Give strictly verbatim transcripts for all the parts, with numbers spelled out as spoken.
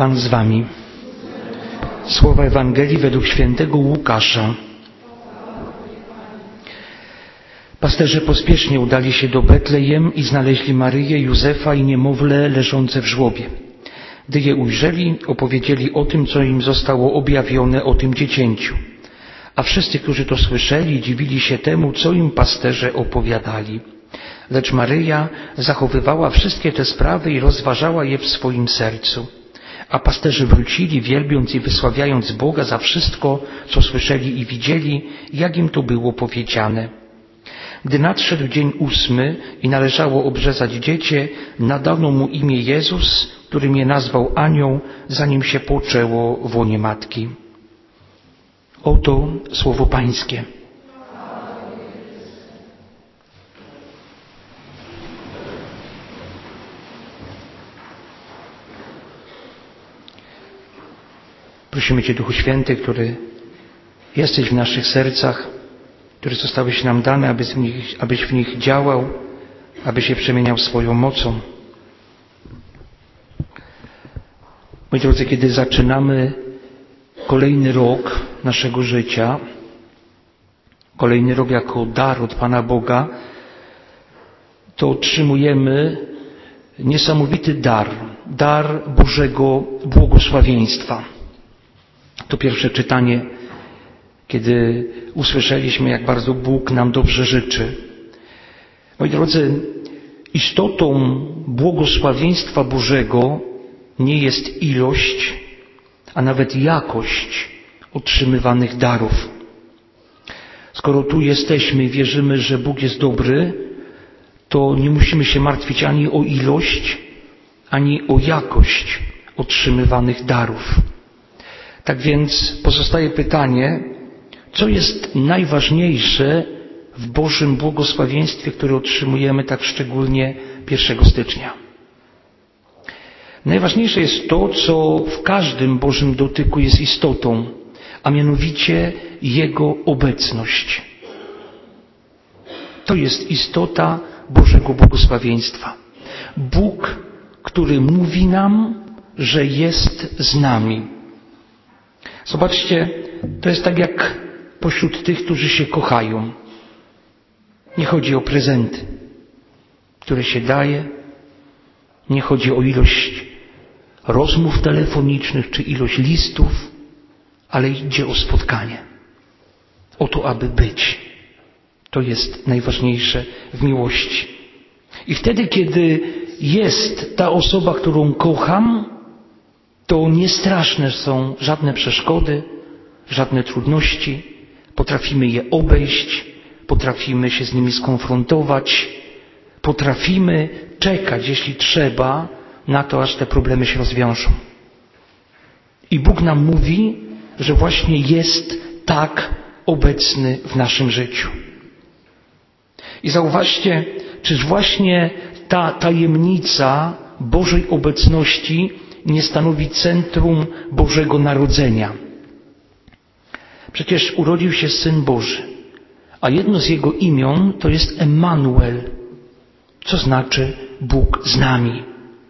Pan z wami. Słowa Ewangelii według świętego Łukasza. Pasterze pospiesznie udali się do Betlejem i znaleźli Maryję, Józefa i niemowlę leżące w żłobie. Gdy je ujrzeli, opowiedzieli o tym, co im zostało objawione o tym dziecięciu. A wszyscy, którzy to słyszeli, dziwili się temu, co im pasterze opowiadali. Lecz Maryja zachowywała wszystkie te sprawy i rozważała je w swoim sercu. A pasterze wrócili, wielbiąc i wysławiając Boga za wszystko, co słyszeli i widzieli, jak im to było powiedziane. Gdy nadszedł dzień ósmy i należało obrzezać dziecię, nadano mu imię Jezus, którym je nazwał anioł, zanim się poczęło w łonie matki. Oto słowo Pańskie. Prosimy Cię, Duchu Święty, który jesteś w naszych sercach, które zostałeś nam dane, abyś w nich, abyś w nich działał, abyś je przemieniał swoją mocą. Moi drodzy, kiedy zaczynamy kolejny rok naszego życia, kolejny rok jako dar od Pana Boga, to otrzymujemy niesamowity dar, dar Bożego błogosławieństwa. To pierwsze czytanie, kiedy usłyszeliśmy, jak bardzo Bóg nam dobrze życzy. Moi drodzy, istotą błogosławieństwa Bożego nie jest ilość, a nawet jakość otrzymywanych darów. Skoro tu jesteśmy i wierzymy, że Bóg jest dobry, to nie musimy się martwić ani o ilość, ani o jakość otrzymywanych darów. Tak więc pozostaje pytanie, co jest najważniejsze w Bożym błogosławieństwie, które otrzymujemy tak szczególnie pierwszego stycznia. Najważniejsze jest to, co w każdym Bożym dotyku jest istotą, a mianowicie Jego obecność. To jest istota Bożego błogosławieństwa. Bóg, który mówi nam, że jest z nami. Zobaczcie, to jest tak jak pośród tych, którzy się kochają. Nie chodzi o prezenty, które się daje, nie chodzi o ilość rozmów telefonicznych czy ilość listów, ale idzie o spotkanie. O to, aby być. To jest najważniejsze w miłości. I wtedy, kiedy jest ta osoba, którą kocham, to nie straszne są żadne przeszkody, żadne trudności. Potrafimy je obejść, potrafimy się z nimi skonfrontować, potrafimy czekać, jeśli trzeba, na to, aż te problemy się rozwiążą. I Bóg nam mówi, że właśnie jest tak obecny w naszym życiu. I zauważcie, czyż właśnie ta tajemnica Bożej obecności nie stanowi centrum Bożego Narodzenia. Przecież urodził się Syn Boży, a jedno z Jego imion to jest Emmanuel, co znaczy Bóg z nami.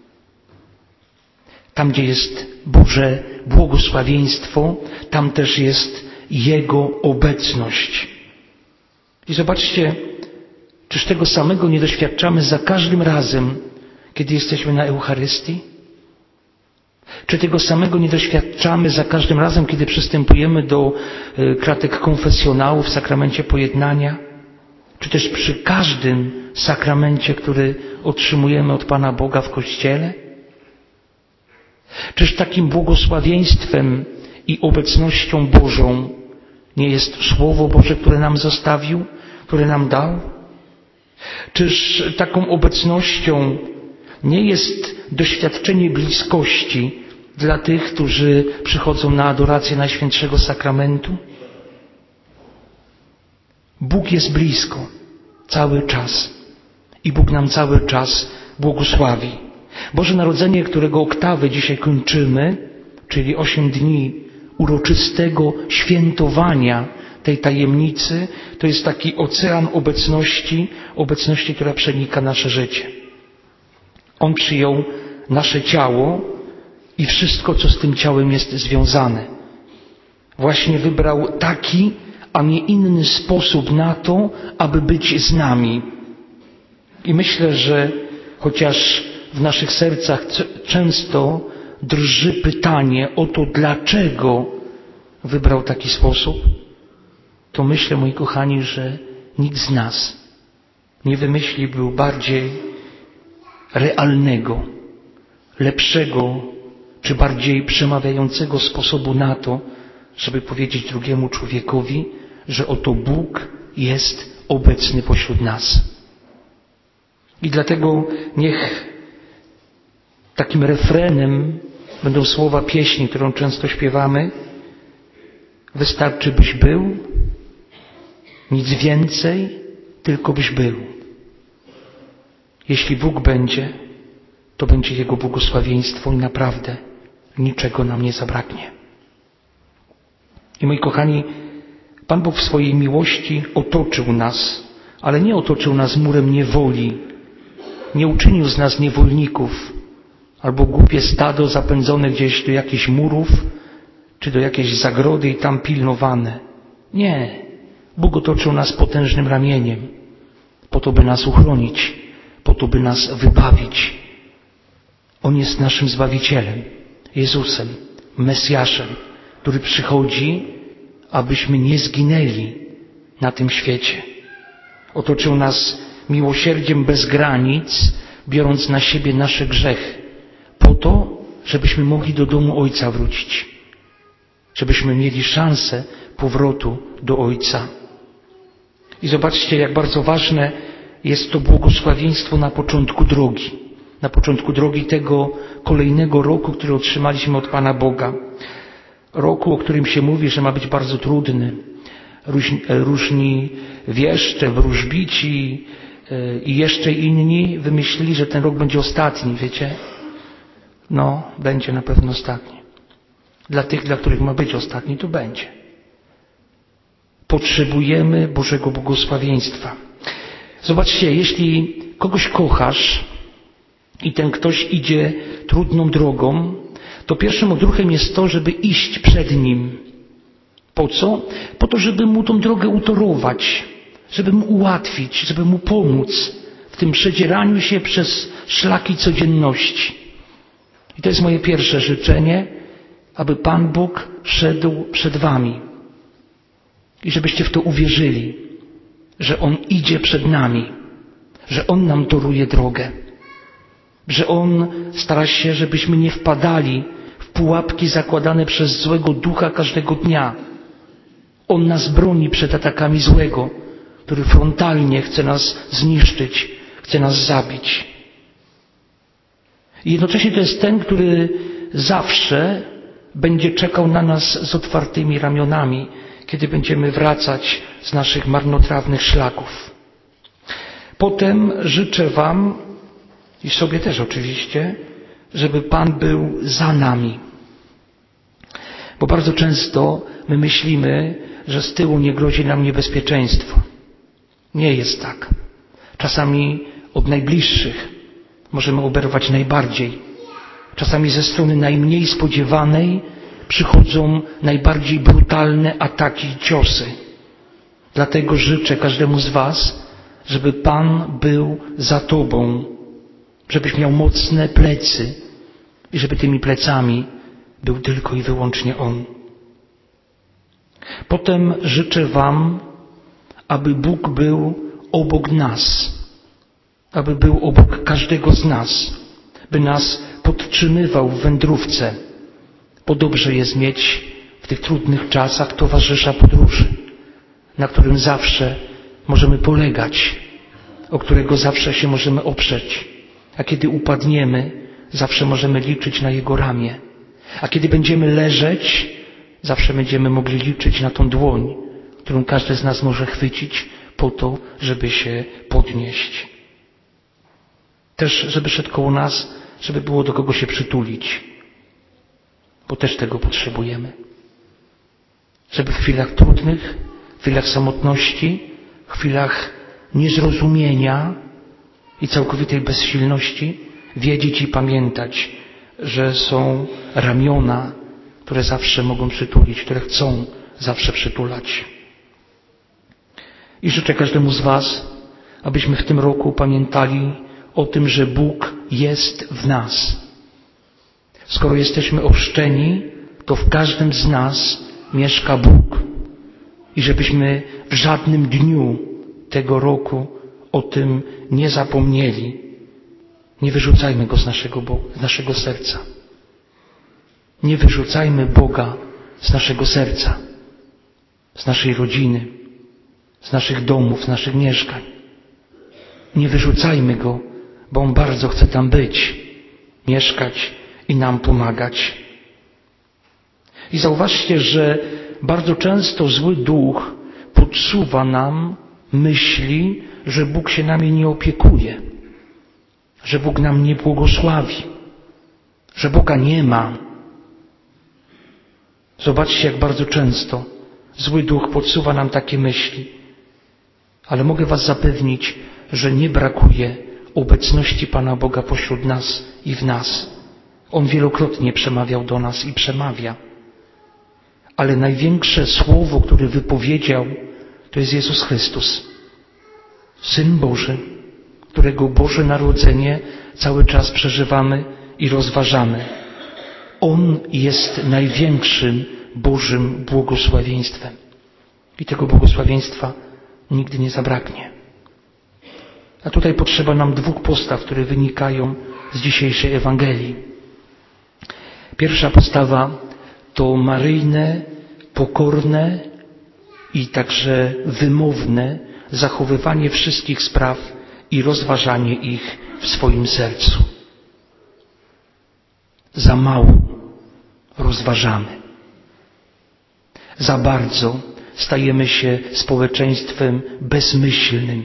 Tam, gdzie jest Boże błogosławieństwo, tam też jest Jego obecność. I zobaczcie, czyż tego samego nie doświadczamy za każdym razem, kiedy jesteśmy na Eucharystii? Czy tego samego nie doświadczamy za każdym razem, kiedy przystępujemy do kratek konfesjonału w sakramencie pojednania? Czy też przy każdym sakramencie, który otrzymujemy od Pana Boga w Kościele? Czyż takim błogosławieństwem i obecnością Bożą nie jest Słowo Boże, które nam zostawił, które nam dał? Czyż taką obecnością nie jest doświadczenie bliskości dla tych, którzy przychodzą na adorację Najświętszego Sakramentu? Bóg jest blisko cały czas i Bóg nam cały czas błogosławi. Boże Narodzenie, którego oktawę dzisiaj kończymy, czyli osiem dni uroczystego świętowania tej tajemnicy, to jest taki ocean obecności, obecności, która przenika nasze życie. On przyjął nasze ciało i wszystko, co z tym ciałem jest związane. Właśnie wybrał taki, a nie inny sposób na to, aby być z nami. I myślę, że chociaż w naszych sercach często drży pytanie o to, dlaczego wybrał taki sposób, to myślę, moi kochani, że nikt z nas nie wymyślił bardziej realnego, lepszego, czy bardziej przemawiającego sposobu na to, żeby powiedzieć drugiemu człowiekowi, że oto Bóg jest obecny pośród nas. I dlatego niech takim refrenem będą słowa pieśni, którą często śpiewamy. Wystarczy, byś był, nic więcej, tylko byś był. Jeśli Bóg będzie, to będzie Jego błogosławieństwo i naprawdę niczego nam nie zabraknie. I moi kochani, Pan Bóg w swojej miłości otoczył nas, ale nie otoczył nas murem niewoli, nie uczynił z nas niewolników, albo głupie stado zapędzone gdzieś do jakichś murów, czy do jakiejś zagrody i tam pilnowane. Nie. Bóg otoczył nas potężnym ramieniem, po to, by nas uchronić, po to, by nas wybawić. On jest naszym Zbawicielem, Jezusem, Mesjaszem, który przychodzi, abyśmy nie zginęli na tym świecie. Otoczył nas miłosierdziem bez granic, biorąc na siebie nasze grzechy, po to, żebyśmy mogli do domu Ojca wrócić, żebyśmy mieli szansę powrotu do Ojca. I zobaczcie, jak bardzo ważne jest to błogosławieństwo na początku drogi, na początku drogi tego kolejnego roku, który otrzymaliśmy od Pana Boga. Roku, o którym się mówi, że ma być bardzo trudny. Różni, różni wieszcze, wróżbici i jeszcze inni wymyślili, że ten rok będzie ostatni, wiecie? No, będzie na pewno ostatni. Dla tych, dla których ma być ostatni, to będzie. Potrzebujemy Bożego błogosławieństwa. Zobaczcie, jeśli kogoś kochasz i ten ktoś idzie trudną drogą, to pierwszym odruchem jest to, żeby iść przed nim. Po co? Po to, żeby mu tą drogę utorować, żeby mu ułatwić, żeby mu pomóc w tym przedzieraniu się przez szlaki codzienności. I to jest moje pierwsze życzenie, aby Pan Bóg szedł przed wami. I żebyście w to uwierzyli, że On idzie przed nami, że On nam toruje drogę, że On stara się, żebyśmy nie wpadali w pułapki zakładane przez złego ducha każdego dnia. On nas broni przed atakami złego, który frontalnie chce nas zniszczyć, chce nas zabić. I jednocześnie to jest ten, który zawsze będzie czekał na nas z otwartymi ramionami, kiedy będziemy wracać z naszych marnotrawnych szlaków. Potem życzę wam, i sobie też oczywiście, żeby Pan był za nami. Bo bardzo często my myślimy, że z tyłu nie grozi nam niebezpieczeństwo. Nie jest tak. Czasami od najbliższych możemy oberwać najbardziej. Czasami ze strony najmniej spodziewanej przychodzą najbardziej brutalne ataki i ciosy. Dlatego życzę każdemu z was, żeby Pan był za tobą, żebyś miał mocne plecy i żeby tymi plecami był tylko i wyłącznie On. Potem życzę wam, aby Bóg był obok nas, aby był obok każdego z nas, by nas podtrzymywał w wędrówce, bo dobrze jest mieć w tych trudnych czasach towarzysza podróży, na którym zawsze możemy polegać, o którego zawsze się możemy oprzeć, a kiedy upadniemy, zawsze możemy liczyć na Jego ramię, a kiedy będziemy leżeć, zawsze będziemy mogli liczyć na tą dłoń, którą każdy z nas może chwycić po to, żeby się podnieść. Też, żeby szedł koło nas, żeby było do kogo się przytulić, bo też tego potrzebujemy. Żeby w chwilach trudnych, w chwilach samotności, w chwilach niezrozumienia i całkowitej bezsilności wiedzieć i pamiętać, że są ramiona, które zawsze mogą przytulić, które chcą zawsze przytulać. I życzę każdemu z Was, abyśmy w tym roku pamiętali o tym, że Bóg jest w nas. Skoro jesteśmy ochrzczeni, to w każdym z nas mieszka Bóg. I żebyśmy w żadnym dniu tego roku o tym nie zapomnieli. Nie wyrzucajmy Go z naszego, z naszego serca. Nie wyrzucajmy Boga z naszego serca, z naszej rodziny, z naszych domów, z naszych mieszkań. Nie wyrzucajmy Go, bo On bardzo chce tam być, mieszkać i nam pomagać. I zauważcie, że bardzo często zły duch podsuwa nam myśli, że Bóg się nami nie opiekuje, że Bóg nam nie błogosławi, że Boga nie ma. Zobaczcie, jak bardzo często zły duch podsuwa nam takie myśli. Ale mogę Was zapewnić, że nie brakuje obecności Pana Boga pośród nas i w nas. On wielokrotnie przemawiał do nas i przemawia. Ale największe słowo, które wypowiedział, to jest Jezus Chrystus. Syn Boży, którego Boże Narodzenie cały czas przeżywamy i rozważamy. On jest największym Bożym błogosławieństwem. I tego błogosławieństwa nigdy nie zabraknie. A tutaj potrzeba nam dwóch postaw, które wynikają z dzisiejszej Ewangelii. Pierwsza postawa to maryjne, pokorne i także wymowne zachowywanie wszystkich spraw i rozważanie ich w swoim sercu. Za mało rozważamy. Za bardzo stajemy się społeczeństwem bezmyślnym.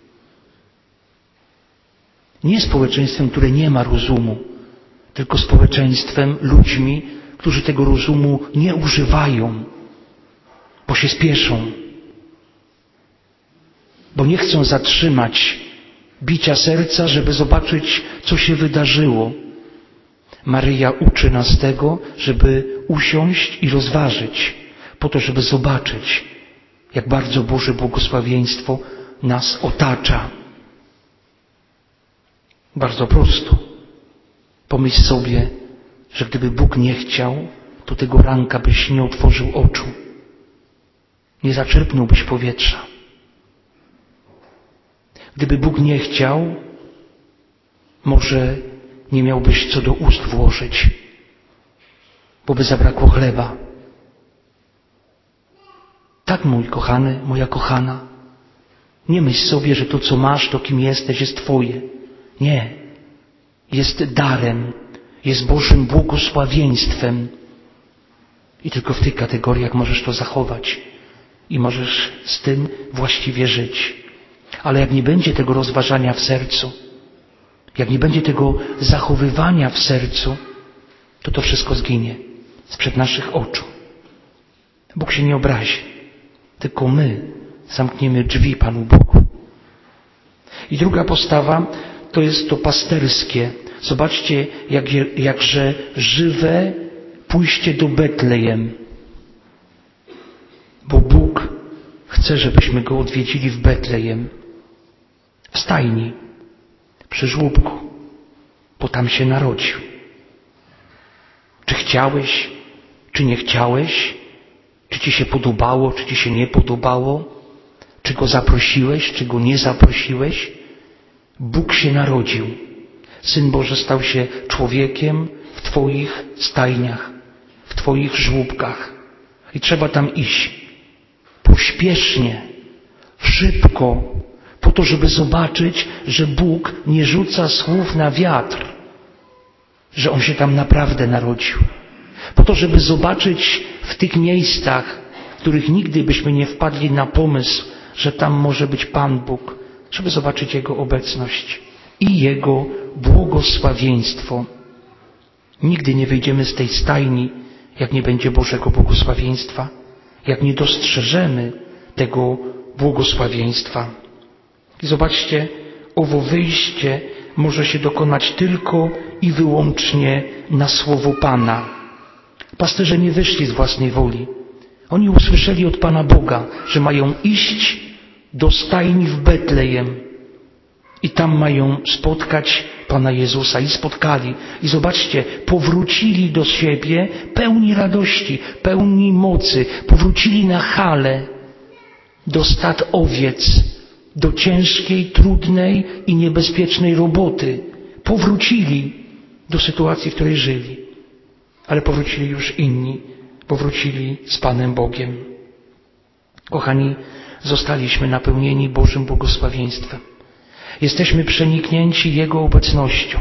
Nie społeczeństwem, które nie ma rozumu, tylko społeczeństwem ludźmi, którzy tego rozumu nie używają, bo się spieszą, bo nie chcą zatrzymać bicia serca, żeby zobaczyć, co się wydarzyło. Maryja uczy nas tego, żeby usiąść i rozważyć, po to, żeby zobaczyć, jak bardzo Boże błogosławieństwo nas otacza. Bardzo prosto. Pomyśl sobie, że gdyby Bóg nie chciał, to tego ranka byś nie otworzył oczu. Nie zaczerpnąłbyś powietrza. Gdyby Bóg nie chciał, może nie miałbyś co do ust włożyć, bo by zabrakło chleba. Tak, mój kochany, moja kochana, nie myśl sobie, że to, co masz, to kim jesteś, jest Twoje. Nie. Jest darem, jest Bożym błogosławieństwem. I tylko w tych kategoriach możesz to zachować i możesz z tym właściwie żyć. Ale jak nie będzie tego rozważania w sercu, jak nie będzie tego zachowywania w sercu, to to wszystko zginie sprzed naszych oczu. Bóg się nie obrazi, tylko my zamkniemy drzwi Panu Bogu. I druga postawa to jest to pasterskie. Zobaczcie, jak, jakże żywe pójście do Betlejem. Bo Bóg chce, żebyśmy Go odwiedzili w Betlejem. W stajni, przy żłóbku, bo tam się narodził. Czy chciałeś, czy nie chciałeś? Czy Ci się podobało, czy Ci się nie podobało? Czy Go zaprosiłeś, czy Go nie zaprosiłeś? Bóg się narodził. Syn Boży stał się człowiekiem w Twoich stajniach, w Twoich żłóbkach. I trzeba tam iść. Pośpiesznie, szybko, po to, żeby zobaczyć, że Bóg nie rzuca słów na wiatr, że On się tam naprawdę narodził. Po to, żeby zobaczyć w tych miejscach, w których nigdy byśmy nie wpadli na pomysł, że tam może być Pan Bóg, żeby zobaczyć Jego obecność i Jego błogosławieństwo. Nigdy nie wyjdziemy z tej stajni, jak nie będzie Bożego błogosławieństwa, jak nie dostrzeżemy tego błogosławieństwa. I zobaczcie, owo wyjście może się dokonać tylko i wyłącznie na słowo Pana. Pasterze nie wyszli z własnej woli. Oni usłyszeli od Pana Boga, że mają iść do stajni w Betlejem i tam mają spotkać Pana Jezusa. I spotkali. I zobaczcie, powrócili do siebie pełni radości, pełni mocy. Powrócili na Halę, do stad owiec, do ciężkiej, trudnej i niebezpiecznej roboty. Powrócili do sytuacji, w której żyli. Ale powrócili już inni. Powrócili z Panem Bogiem. Kochani, zostaliśmy napełnieni Bożym błogosławieństwem. Jesteśmy przeniknięci Jego obecnością.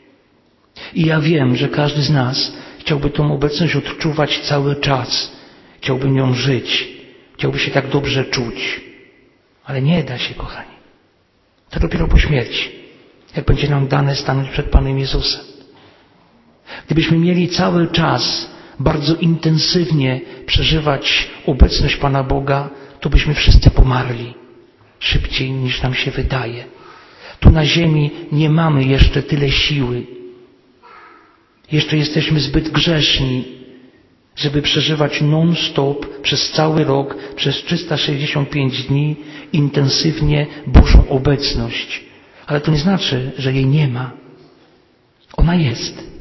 I ja wiem, że każdy z nas chciałby tą obecność odczuwać cały czas. Chciałby nią żyć. Chciałby się tak dobrze czuć. Ale nie da się, kochani. To dopiero po śmierci. Jak będzie nam dane stanąć przed Panem Jezusem. Gdybyśmy mieli cały czas bardzo intensywnie przeżywać obecność Pana Boga, to byśmy wszyscy pomarli. Szybciej niż nam się wydaje. Tu na ziemi nie mamy jeszcze tyle siły. Jeszcze jesteśmy zbyt grzeszni, żeby przeżywać non-stop przez cały rok, przez trzysta sześćdziesiąt pięć dni intensywnie Bożą obecność. Ale to nie znaczy, że jej nie ma. Ona jest.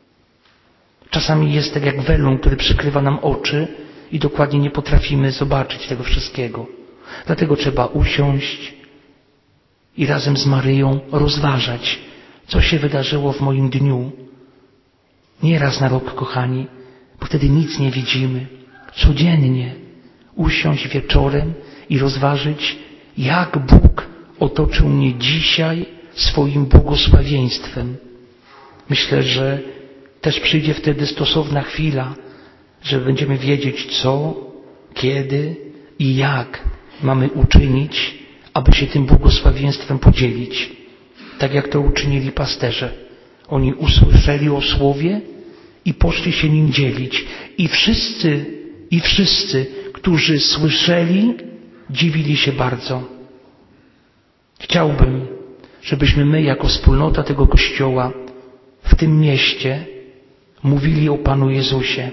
Czasami jest tak jak welon, który przykrywa nam oczy i dokładnie nie potrafimy zobaczyć tego wszystkiego. Dlatego trzeba usiąść i razem z Maryją rozważać, co się wydarzyło w moim dniu. Nie raz na rok, kochani, bo wtedy nic nie widzimy. Codziennie usiąść wieczorem i rozważyć, jak Bóg otoczył mnie dzisiaj swoim błogosławieństwem. Myślę, że też przyjdzie wtedy stosowna chwila, że będziemy wiedzieć, co, kiedy i jak mamy uczynić, aby się tym błogosławieństwem podzielić. Tak jak to uczynili pasterze. Oni usłyszeli o słowie i poszli się nim dzielić. I wszyscy, i wszyscy, którzy słyszeli, dziwili się bardzo. Chciałbym, żebyśmy my jako wspólnota tego Kościoła w tym mieście mówili o Panu Jezusie,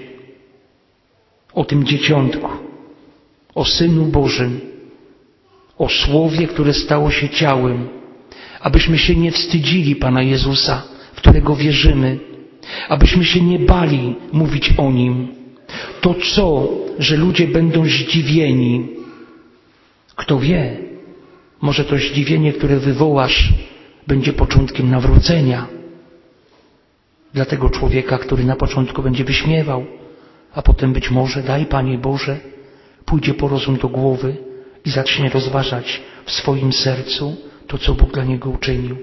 o tym dzieciątku, o Synu Bożym, o Słowie, które stało się ciałem, abyśmy się nie wstydzili Pana Jezusa, w którego wierzymy, abyśmy się nie bali mówić o Nim. To co, że ludzie będą zdziwieni? Kto wie, może to zdziwienie, które wywołasz, będzie początkiem nawrócenia. Dla tego człowieka, który na początku będzie wyśmiewał, a potem być może, daj Panie Boże, pójdzie po rozum do głowy i zacznie rozważać w swoim sercu to, co Bóg dla niego uczynił.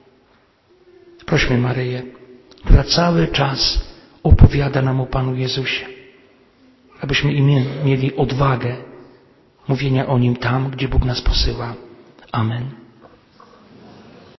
Prośmy Maryję, która cały czas opowiada nam o Panu Jezusie, abyśmy mieli odwagę mówienia o Nim tam, gdzie Bóg nas posyła. Amen.